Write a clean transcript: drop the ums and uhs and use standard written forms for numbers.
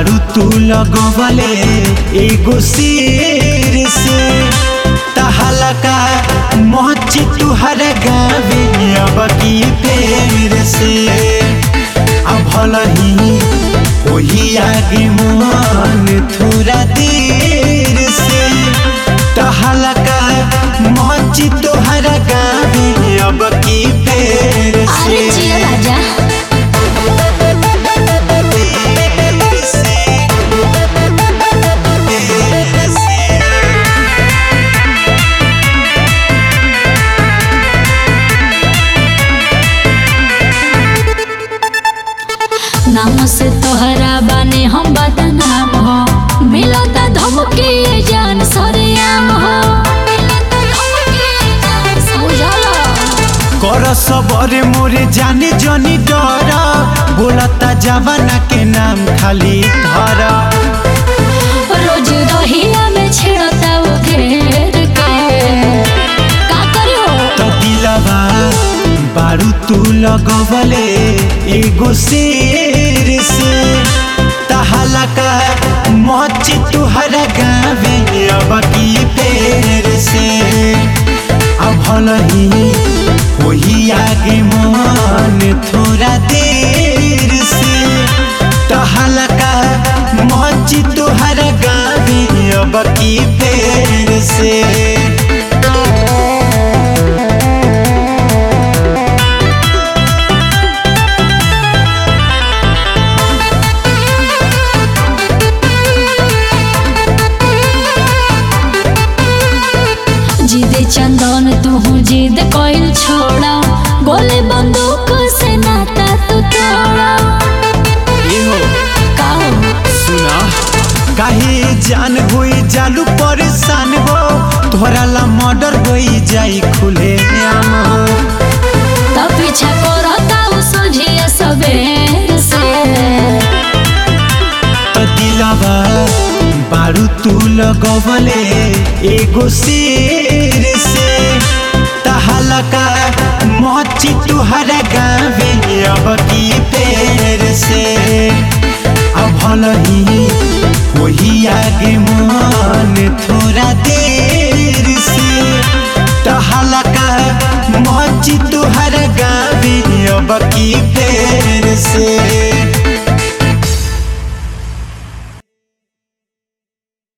बारू तू लगवले एगो शेर से तहलका मोची तुहर गावे अब की फेर से अब भलही वही आगे मन थोड़ा देर से तहलका मोची तुहर गावे अब की फेर से राजा नाम से तोहरा बाने हम बदनाम हो मिलता धमकी जान सरेआम हो कर सबरे मोरे जाने जनी डर बोलता जवाना के नाम खाली धर रोज रहिया में छेड़ता वो घेर के का करियो तो दिलवा बारू तू लगवले एगो शेर से तहलका मोची तुहर गावे अब की फेर से अब भलही वही आगे मन थोड़ा देर से तहलका मोची तुहर गावे अब की फेर से चंदन तू जिद कोइल छोड़ा गोले बंदूक से नाता तू तोड़ा सुना काहे जान होई जालू परेशान हो तोहरा ला मर्डर होई जाई खुले आम हो तब पीछा करता उ सोझिया सबेर से तो दिलवा बारू तू लगवले एगो शेर से तहलका मोची तुहर गावे अब की फेर से अब भलही वही आगे मन थोड़ा देर से तहलका मोची तुहर